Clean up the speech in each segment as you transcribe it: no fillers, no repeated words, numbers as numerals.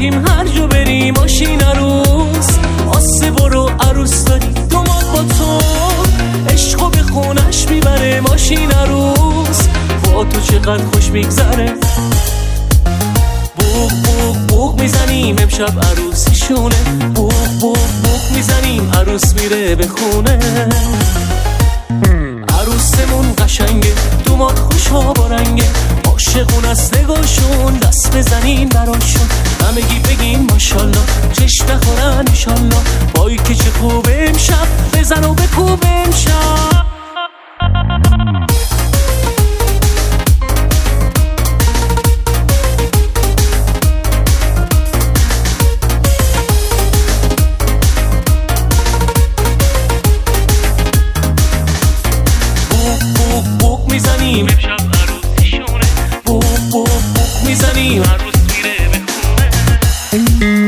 دنبالتیم هر جا بری، ماشین عروس آسه برو عروس داری دوماد با تو، عشقو به خونش میبره ماشین عروس، با تو چقدر خوش میگذره. بوق بوق بوق میزنیم امشب عروسیشونه، بوق بوق بوق میزنیم عروس میره به خونه. عروسمون قشنگه دوماد خوشا با رنگه، عاشقون از نگاهشون دست بزنیم براشون، همگی بگیم ماشالله چشم نخورن انشالله، وای که چه خوبه امشب بزن و بکوب امشب. میزنیم امشب عروسیشونه، بوق بوق بوق میزنیم عروس میره به خونه.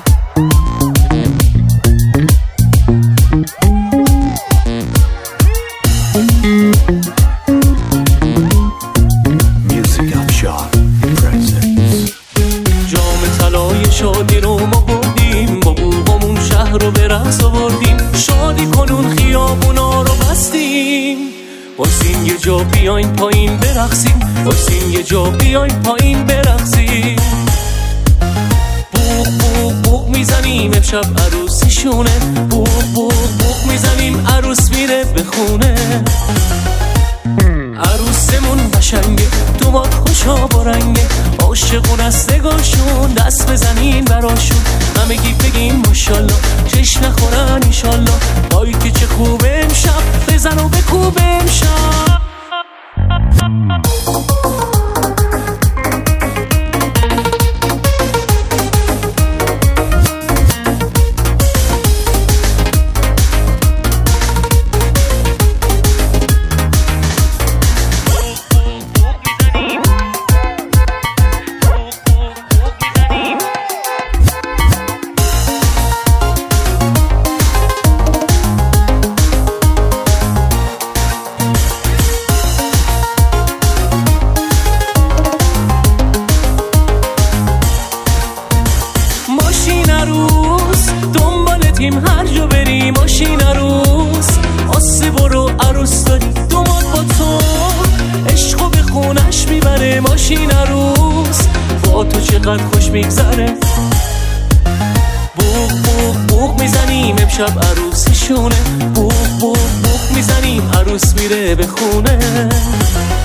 جام طلای شادی رو ما بردیم، با بوقمون شهر رو به رقص آوردیم، شادی کنون خیابونا رو بستیم، واسین یه جا بیاین پایین برقصیم، واسین یه جا بیاین پایین برقصیم. بوق بوق بوق میزنیم امشب عروسیشونه، بوق بوق بوق میزنیم عروس میره به خونه. عروسمون قشنگه دوماد خوشا با رنگه، عاشقون از نگاهشون دست بزنین براشون، همگی بگیم ماشالله چشم نخورن انشالله، وای که چه خوبه امشب بزن و بکوب امشب. دنبالتیم هر جا بری، ماشین عروس آسه برو عروس داری دوماد با تو، عشقو به خونش میبره ماشین عروس، با تو چقدر خوش میگذره. بوق بوق بوق میزنیم امشب عروسیشونه، بوق بوق بوق میزنیم عروس میره به خونه.